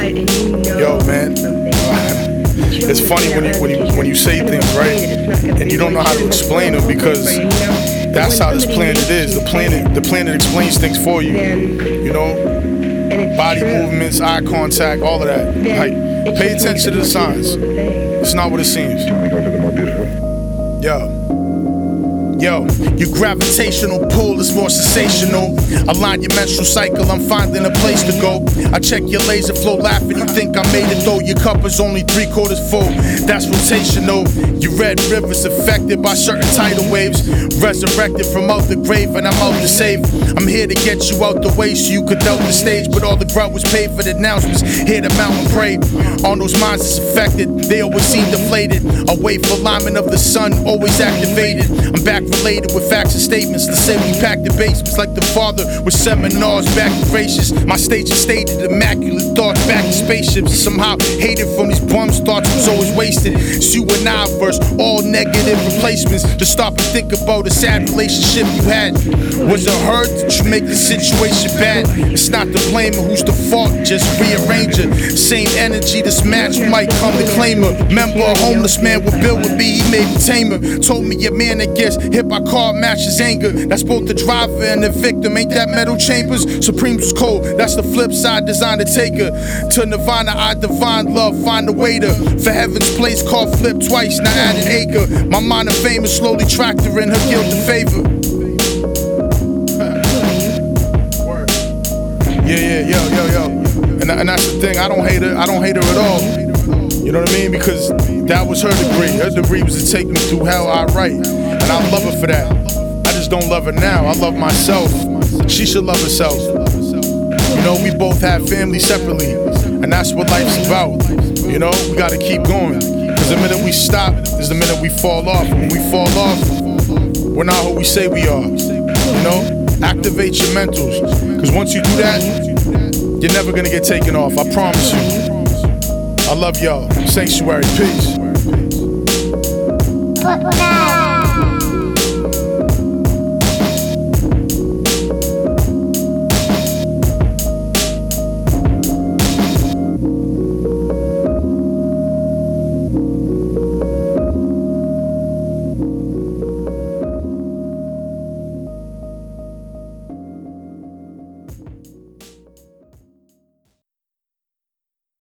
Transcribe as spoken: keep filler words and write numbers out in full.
Yo, man. It's funny when you when you when you say things, right, and you don't know how to explain them, because that's how this planet is. The planet the planet explains things for you. You know, body movements, eye contact, all of that. Like, pay attention to the signs. It's not what it seems. Yo. Yo, your gravitational pull is more sensational. Align your menstrual cycle, I'm finding a place to go. I check your laser flow, laughing, you think I made it though. Your cup is only three quarters full, that's rotational. Your red river's affected by certain tidal waves. Resurrected from out the grave and I'm out to save. I'm here to get you out the way so you could doubt the stage. But all the grunt was paid for the announcements. Here the mountain pray. On those minds is affected, they always seem deflated. Away for alignment of the sun, always activated. I'm back related with facts and statements. Let's say we packed the basements like the father with seminars back and gracious. My stage is stated, immaculate thoughts back in spaceships. Somehow hated from these bums, thoughts was always wasted. It's you and I verse all negative replacements. To stop and think about a sad relationship you had. Was it hurt? Did you make the situation bad? It's not the blamer, who's the fault? Just rearrange it. Same energy, this match might come to claim her. Remember a homeless man with Bill would be, he made me tamer. Told me your man that gets hit by car matches anger. That's both the driver and the victim. Ain't that Metal Chambers? Supreme's cold, that's the flip side, designed to take her to Nirvana. I divine love, find a way to for heaven's place, called flip twice, now add an acre. My mind of fame is slowly tracked her in her guilt and favor. Yeah, yeah, yo, yo, yo. And, and that's the thing, I don't hate her, I don't hate her at all. You know what I mean? Because that was her degree. Her degree was to take me through hell outright. And I love her for that. I just don't love her now. I love myself. She should love herself. You know, we both have families separately. And that's what life's about. You know, we gotta keep going. Because the minute we stop is the minute we fall off. When we fall off, we're not who we say we are. You know? Activate your mentals. Because once you do that, you're never gonna get taken off. I promise you. I love y'all. Sanctuary. Peace.